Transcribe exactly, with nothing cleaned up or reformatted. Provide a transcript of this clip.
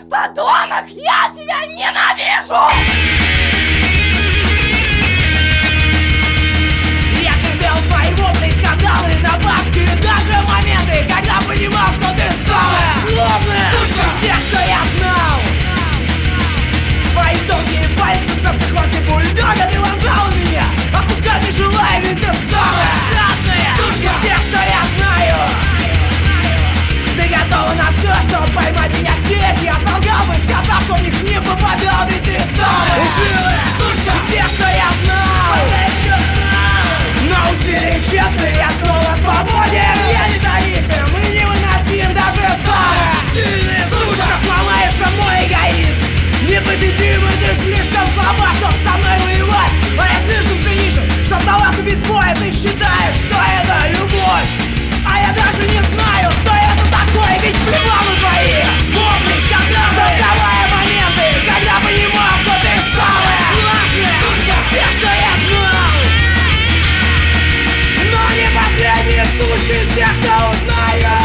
подонок! Я тебя ненавижу! Я терпел твои вопли, скандалы, нападки, даже моменты, когда понимал, что ты самая злобная сучка из тех, что я знал. Свои тонкие пальцы, цепких хватки бульдога ты вонзал в меня, опускать не желая, ведь ты самая жадная сучка из тех, что я знаю. Ты готова на все, чтобы поймать меня в сеть. Я солгал бы, сказав, что в них не попадал, ведь ты самая живая сучка из тех, что я знал. Но усилия тщетны, я снова свободен. Я независим и невыносим, даже самая сильная сучка. Сломается мой эгоизм. Непобедимый, ты слишком слаба, чтоб со мной воевать. А я слишком циничен, чтоб сдаваться без боя. Ты считаешь, что это любовь, а я даже не знаю, что это такое. Ведь плевал на твои вопли, скандалы, создавая моменты, когда понимал, что ты самая классная сучка из тех, что я знал. Но не последняя сучка из тех, что узнаю.